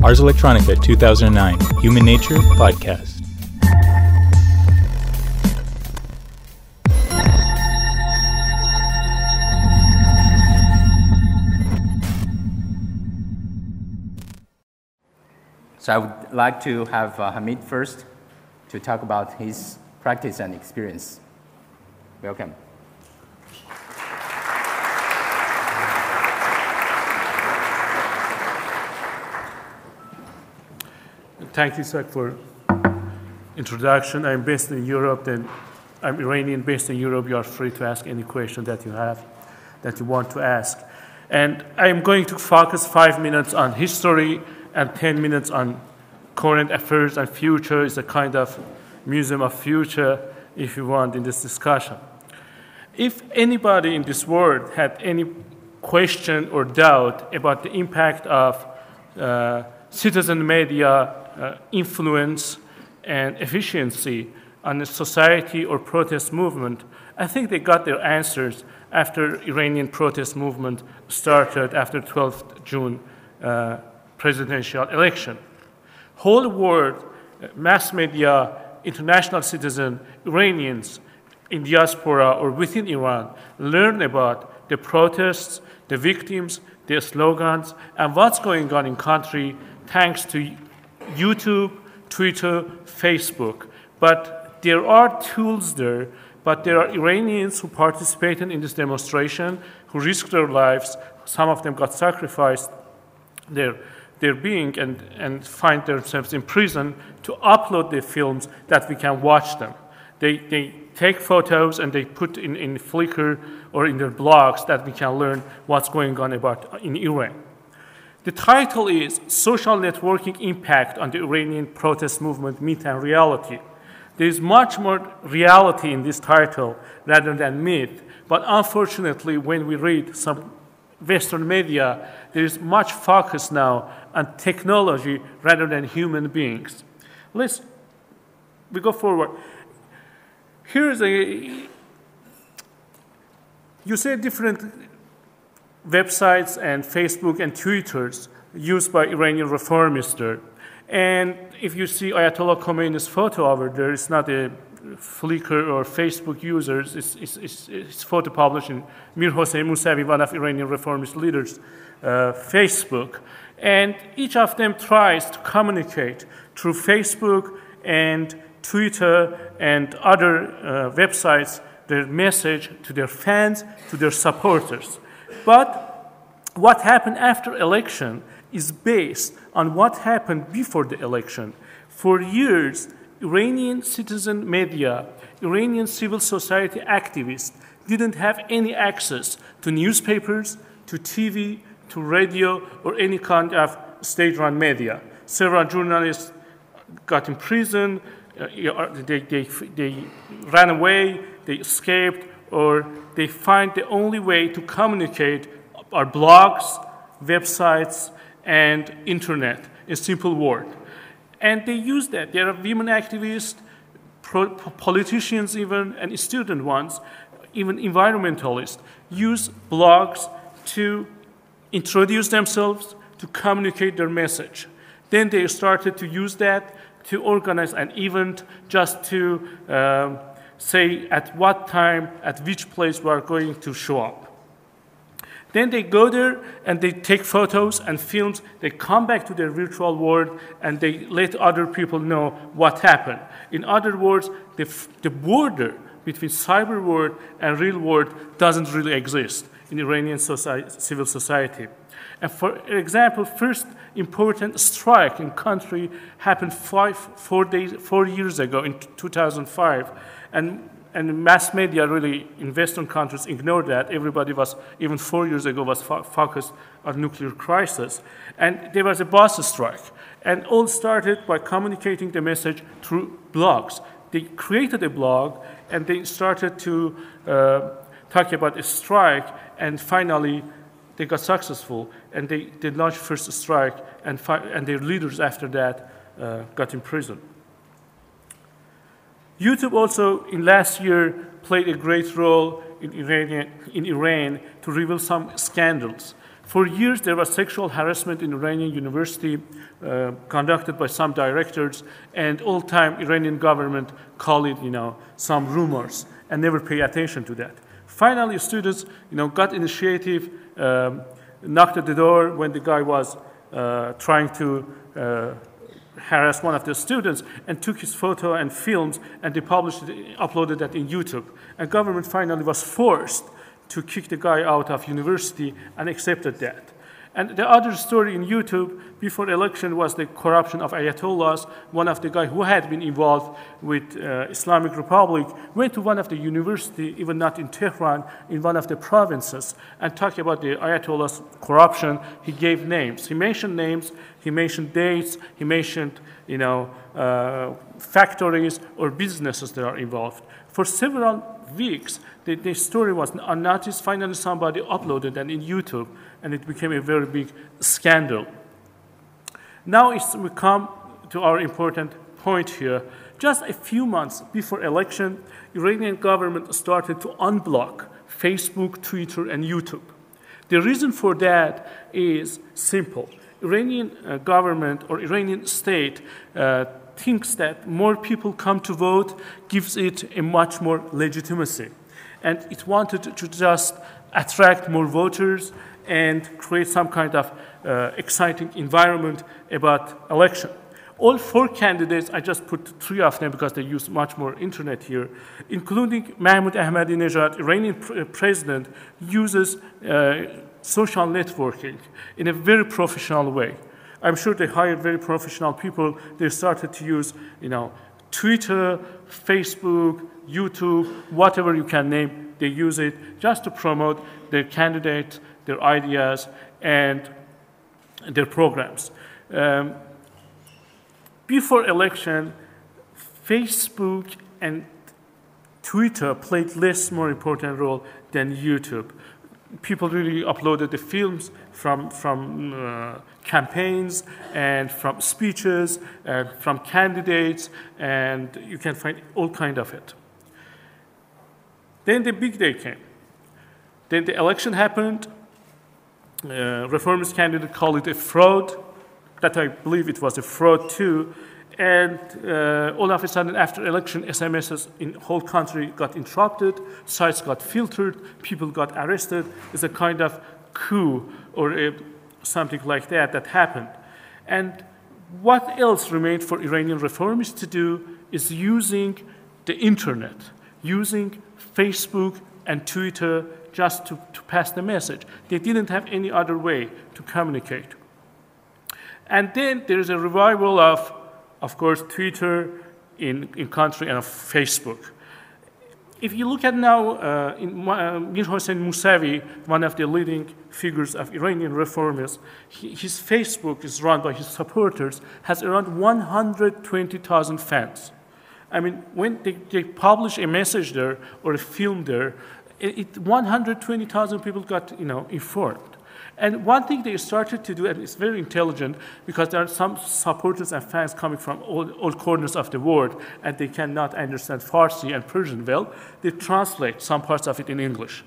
Ars Electronica 2009 Human Nature Podcast. So I would like to have Hamid first to talk about his practice and experience. Welcome. Thank you, Zach, for introduction. I'm based in Europe, and I'm Iranian based in Europe. You are free to ask any question that you have, that you want to ask. And I'm going to focus 5 minutes on history and 10 minutes on current affairs and future. It's a kind of museum of future, if you want, in this discussion. If anybody in this world had any question or doubt about the impact of citizen media influence and efficiency on the society or protest movement, I think they got their answers after Iranian protest movement started after 12th June presidential election. Whole world, mass media, international citizens, Iranians in diaspora or within Iran learn about the protests, the victims, their slogans, and what's going on in country thanks to YouTube, Twitter, Facebook. But there are tools there, but there are Iranians who participated in this demonstration, who risked their lives. Some of them got sacrificed their being and find themselves in prison to upload the films that we can watch them. They take photos and they put in Flickr or in their blogs that we can learn what's going on about in Iran. The title is Social Networking Impact on the Iranian Protest Movement, Myth and Reality. There is much more reality in this title rather than myth, but unfortunately when we read some Western media, there is much focus now on technology rather than human beings. We go forward. Here's you say different websites and Facebook and Twitters used by Iranian reformists there. And if you see Ayatollah Khomeini's photo over there, it's not a Flickr or Facebook users, it's photo published in Mir Hossein Mousavi, one of Iranian reformist leaders, Facebook. And each of them tries to communicate through Facebook and Twitter and other websites their message to their fans, to their supporters. But what happened after election is based on what happened before the election. For years, Iranian citizen media, Iranian civil society activists didn't have any access to newspapers, to TV, to radio, or any kind of state-run media. Several journalists got in prison, they ran away, they escaped, or they find the only way to communicate are blogs, websites, and internet, a simple word. And they use that. There are women activists, politicians even, and student ones, even environmentalists, use blogs to introduce themselves, to communicate their message. Then they started to use that to organize an event just to say at what time, at which place we are going to show up. Then they go there and they take photos and films. They come back to their virtual world and they let other people know what happened. In other words, the border between cyber world and real world doesn't really exist in Iranian civil society. And for example, first important strike in country happened 4 years ago in 2005, and mass media really in Western countries ignored that. Everybody was, even 4 years ago, was focused on nuclear crisis. And there was a bus strike. And all started by communicating the message through blogs. They created a blog and they started to talk about a strike, and finally they got successful. And they launched first strike, and their leaders after that got in prison. YouTube also, in last year, played a great role in Iran to reveal some scandals. For years, there was sexual harassment in Iranian university conducted by some directors, and all time Iranian government called it, some rumors, and never pay attention to that. Finally, students, got initiative, knocked at the door when the guy was trying to harass one of the students, and took his photo and films, and they published it, uploaded that in YouTube. And government finally was forced to kick the guy out of university and accepted that. And the other story in YouTube before election was the corruption of Ayatollahs. One of the guys who had been involved with Islamic Republic went to one of the university, even not in Tehran, in one of the provinces, and talked about the Ayatollahs' corruption. He gave names. He mentioned names. He mentioned dates. He mentioned, factories or businesses that are involved. For several weeks, the story was unnoticed. Finally, somebody uploaded it in YouTube, and it became a very big scandal. Now we come to our important point here. Just a few months before election, Iranian government started to unblock Facebook, Twitter, and YouTube. The reason for that is simple. Iranian government or Iranian state thinks that more people come to vote gives it a much more legitimacy. And it wanted to just attract more voters and create some kind of exciting environment about election. All four candidates, I just put three of them because they use much more internet here, including Mahmoud Ahmadinejad, Iranian president, uses social networking in a very professional way. I'm sure they hired very professional people. They started to use, Twitter, Facebook, YouTube, whatever you can name, they use it just to promote their candidates, their ideas, and their programs. Before election, Facebook and Twitter played more important role than YouTube. People really uploaded the films from campaigns and from speeches and from candidates, and you can find all kind of it. Then the big day came. Then the election happened. Reformist candidate called it a fraud. That I believe it was a fraud too. And all of a sudden, after election, SMSs in the whole country got interrupted, sites got filtered, people got arrested. It's a kind of coup or something like that happened. And what else remained for Iranian reformists to do is using the internet, using Facebook and Twitter just to pass the message. They didn't have any other way to communicate. And then there's a revival of course, Twitter in country and of Facebook. If you look at now, Mir Hossein Mousavi, one of the leading figures of Iranian reformists, his Facebook is run by his supporters, has around 120,000 fans. I mean, when they publish a message there or a film there, 120,000 people got informed. And one thing they started to do, and it's very intelligent, because there are some supporters and fans coming from all corners of the world, and they cannot understand Farsi and Persian well, they translate some parts of it in English.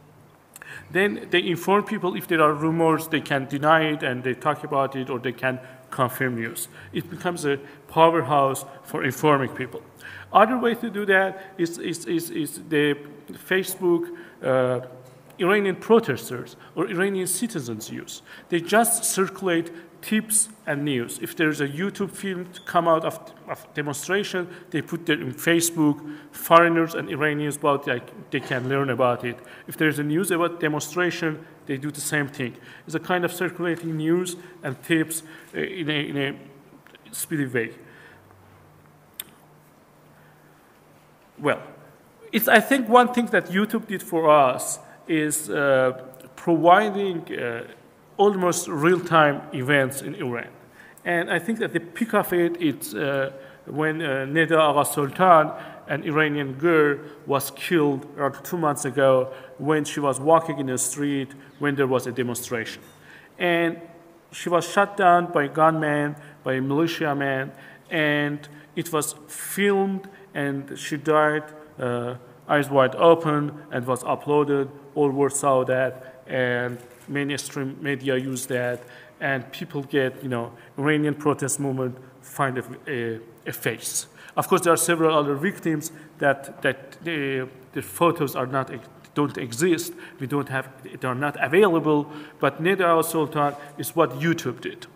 Then they inform people if there are rumors, they can deny it, and they talk about it, or they can confirm news. It becomes a powerhouse for informing people. Other way to do that is the Facebook Iranian protesters or Iranian citizens use. They just circulate tips and news. If there's a YouTube film to come out of demonstration, they put it in Facebook. Foreigners and Iranians, they can learn about it. If there's a news about demonstration, they do the same thing. It's a kind of circulating news and tips in a speedy way. Well, I think one thing that YouTube did for us is providing almost real-time events in Iran. And I think that the peak of it is when Neda Agha Sultan, an Iranian girl, was killed around 2 months ago when she was walking in the street when there was a demonstration. And she was shot down by a gunman, by a militiaman, and it was filmed, and she died eyes wide open, and was uploaded. All world saw that, and mainstream media use that, and people get, Iranian protest movement find a face. Of course, there are several other victims that the photos don't exist. They are not available. But Neda al-Sultan is what YouTube did.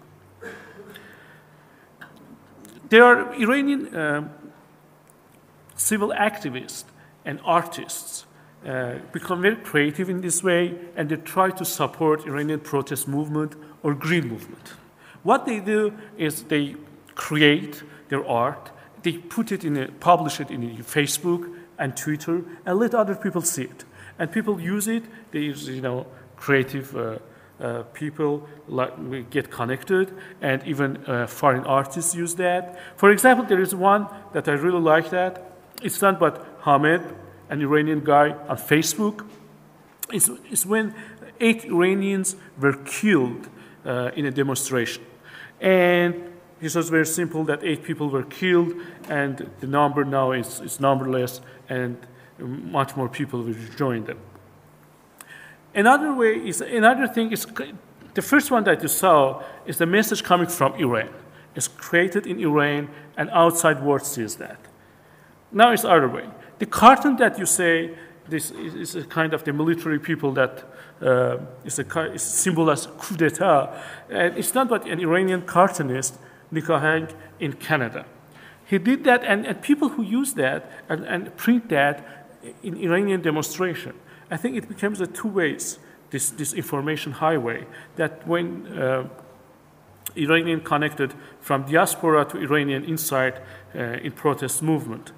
There are Iranian civil activists and artists become very creative in this way, and they try to support Iranian protest movement or green movement. What they do is they create their art, they publish it in Facebook and Twitter, and let other people see it. And people use it. They use, creative people get connected, and even foreign artists use that. For example, there is one that I really like that. It's done by Hamed, an Iranian guy on Facebook. It's when 8 Iranians were killed in a demonstration. And this was very simple, that 8 people were killed, and the number now is numberless, and much more people will join them. Another thing is, the first one that you saw is the message coming from Iran. It's created in Iran, and outside world sees that. Now it's the other way. The cartoon that you say, this is a kind of the military people that is symbol as coup d'etat, and it's done by an Iranian cartoonist, Nikahang, in Canada. He did that, and people who use that and print that in Iranian demonstration, I think it becomes a two ways, this information highway, that when Iranian connected from diaspora to Iranian inside in protest movement.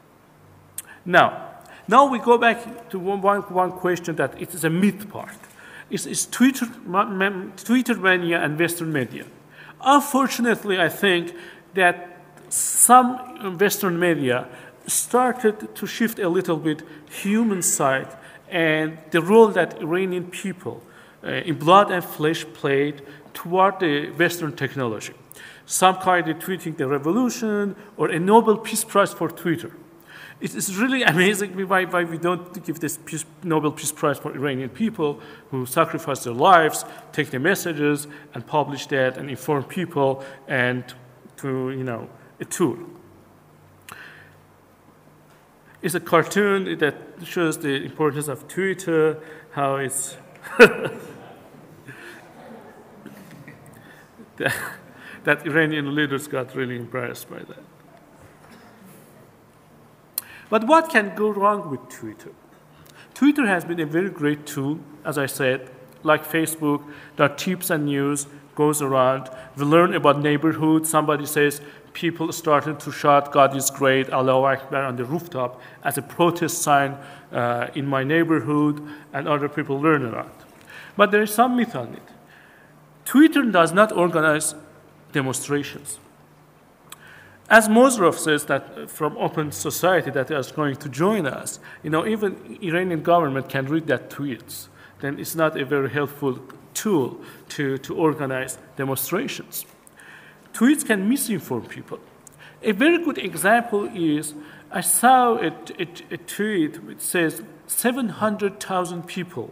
Now we go back to one question that it is a myth part. Is Twitter mania and Western media. Unfortunately, I think that some Western media started to shift a little bit human side and the role that Iranian people in blood and flesh played toward the Western technology. Some kind of tweeting the revolution or a Nobel Peace Prize for Twitter. It's really amazing why we don't give this Nobel Peace Prize for Iranian people who sacrifice their lives, take the messages, and publish that and inform people and to, a tool. It's a cartoon that shows the importance of Twitter, how it's that Iranian leaders got really impressed by that. But what can go wrong with Twitter? Twitter has been a very great tool, as I said, like Facebook. There are tips and news goes around. We learn about neighborhood. Somebody says people started to shout, "God is great, Allahu Akbar," on the rooftop as a protest sign in my neighborhood, and other people learn about. But there is some myth on it. Twitter does not organize demonstrations. As Mozrov says that from Open Society that is going to join us, even Iranian government can read that tweets. Then it's not a very helpful tool to organize demonstrations. Tweets can misinform people. A very good example is I saw a tweet which says 700,000 people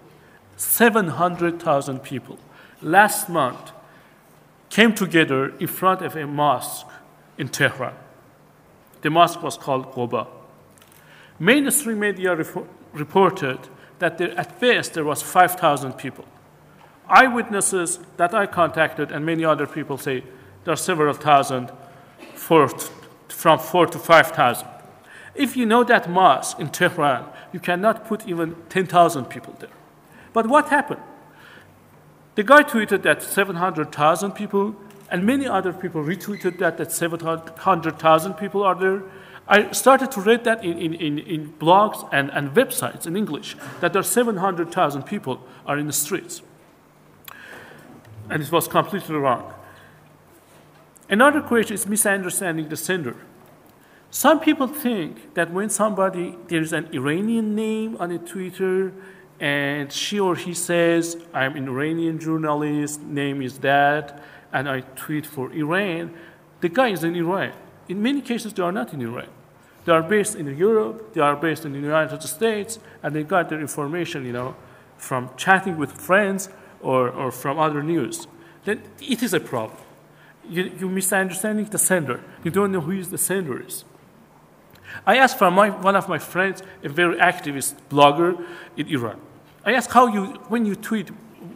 last month came together in front of a mosque in Tehran. The mosque was called Quba. Mainstream media reported that at best there was 5,000 people. Eyewitnesses that I contacted and many other people say there are several thousand, from 4,000 to 5,000. If you know that mosque in Tehran, you cannot put even 10,000 people there. But what happened? The guy tweeted that 700,000 people, and many other people retweeted that 700,000 people are there. I started to read that in blogs and websites in English, that there are 700,000 people are in the streets. And it was completely wrong. Another question is misunderstanding the sender. Some people think that when there is an Iranian name on a Twitter, and she or he says, I'm an Iranian journalist, name is that, and I tweet for Iran, the guy is in Iran. In many cases, they are not in Iran. They are based in Europe, they are based in the United States, and they got their information, from chatting with friends or from other news, then it is a problem. You're misunderstanding the sender. You don't know who the sender is. I asked from one of my friends, a very activist blogger in Iran. I asked when you tweet,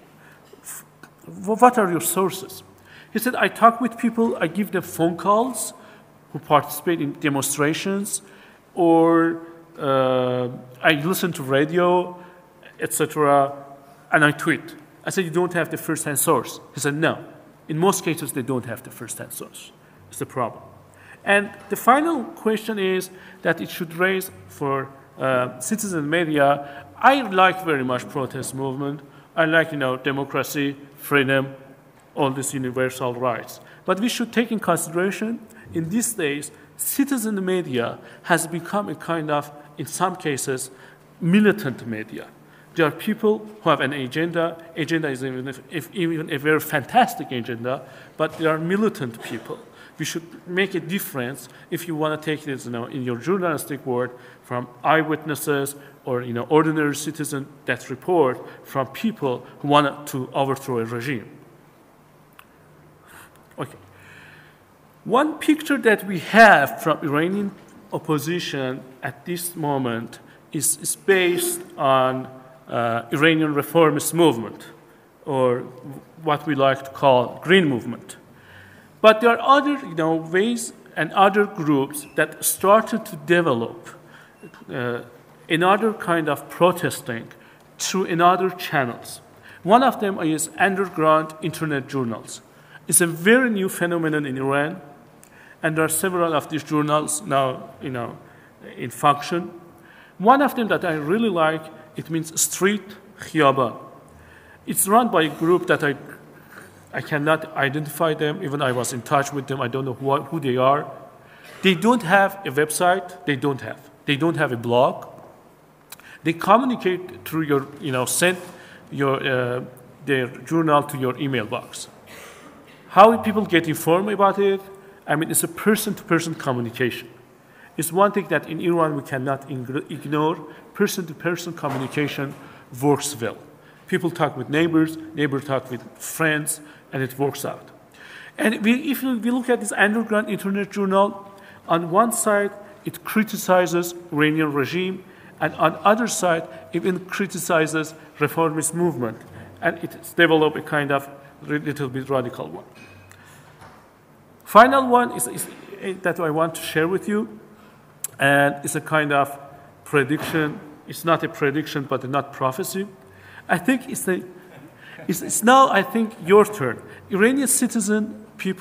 what are your sources? He said, I talk with people, I give them phone calls who participate in demonstrations, or I listen to radio, etc., and I tweet. I said, you don't have the first-hand source. He said, no. In most cases, they don't have the first-hand source. It's the problem. And the final question is that it should raise for citizen media. I like very much protest movement. I like, democracy, freedom, all these universal rights. But we should take in consideration, in these days, citizen media has become a kind of, in some cases, militant media. There are people who have an agenda. Agenda is even a very fantastic agenda, but they are militant people. We should make a difference if you want to take this, in your journalistic work, from eyewitnesses or ordinary citizens that report from people who want to overthrow a regime. Okay. One picture that we have from Iranian opposition at this moment is based on Iranian reformist movement, or what we like to call green movement. But there are other ways and other groups that started to develop another kind of protesting through another channels. One of them is underground internet journals. It's a very new phenomenon in Iran, and there are several of these journals now in function. One of them that I really like, it means Street Khiyaban. It's run by a group that I cannot identify them. Even I was in touch with them. I don't know who they are. They don't have a website. They don't have a blog. They communicate through send their journal to your email box. How people get informed about it? It's a person-to-person communication. It's one thing that in Iran we cannot ignore. Person-to-person communication works well. People talk with neighbors talk with friends, and it works out. And if we look at this underground internet journal, on one side it criticizes Iranian regime, and on the other side it even criticizes reformist movement, and it's developed a kind of little bit radical one. Final one is that I want to share with you, and it's a kind of prediction. It's not a prediction, but not prophecy. I think it's now, I think, your turn. Iranian citizens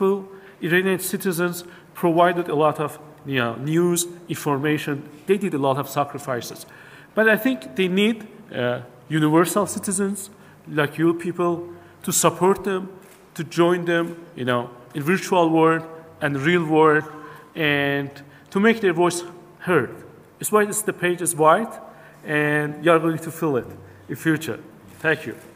provided a lot of news, information. They did a lot of sacrifices. But I think they need universal citizens like you people to support them, to join them, in virtual world and real world, and to make their voice heard. It's why the page is white, and you're going to feel it in future. Thank you.